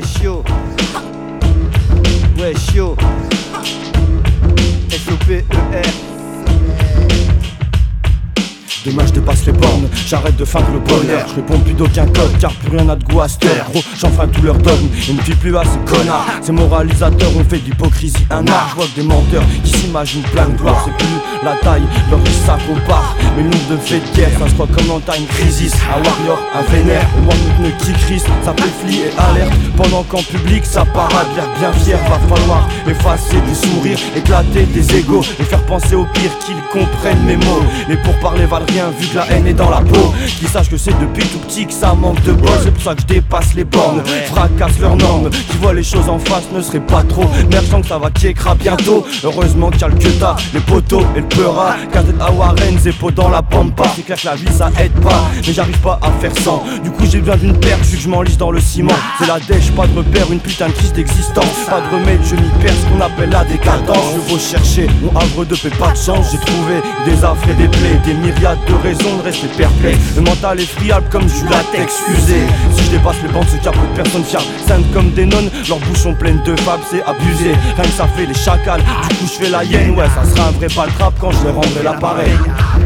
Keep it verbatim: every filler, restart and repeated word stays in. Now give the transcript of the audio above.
chaud. Ouais, chaud. S O P E R. Demain je dépasse les bornes, j'arrête de feindre le bonheur. Je réponds plus d'aucun code car plus rien n'a de goût à cette heure. Gros, j'enfreins tous leurs dogmes et ne fie plus à ces connards. Ces moralisateurs ont fait d'hypocrisie un art. Je vois que des menteurs qui s'imaginent plein de gloire. C'est plus la taille, leur riche ça compare. Mais le nombre de faits de guerre, ça se voit comme dans t'as une crisis. Un warrior, un vénère, au moins une pneu qui crisse. Ça fait fli et alerte, pendant qu'en public ça parade. L'air bien fier, va falloir effacer des sourires, éclater des égos et faire penser au pire qu'ils comprennent mes mots. Les pourparlers valent rien vu que la haine est dans la peau. Qu'ils sachent que c'est depuis tout petit que ça manque de bol. C'est pour ça que je dépasse les bornes, fracasse leurs normes. Qui voient les choses en face ne serait pas trop. Merde, je sens que ça va kiekra bientôt. Heureusement qu'il y a le queta, les poteaux et le peura. Casse-tête à Warren, zépo dans la pampa. C'est clair que la vie ça aide pas, mais j'arrive pas à faire sans. Du coup j'ai besoin d'une paire, vu que je m'enlise dans le ciment. C'est la dèche, pas de repère, une putain de crise d'existence. Pas de remède, je m'y perds, ce qu'on appelle la décadence. Je veux chercher mon havre de paix, pas de chance. J'ai trouvé des affres et des plaies, des myriades de raisons de rester perplexe. Le mental est friable comme du latex usé. Si je dépasse les bandes, ce qu'il y a peu de personnes fiables. Saintes comme des nonnes, leurs bouches sont pleines de fables, c'est abusé. Rien que ça fait les chacals, du coup je fais la hyène. Ouais, ça sera un vrai baltrap quand je les rendrai l'appareil.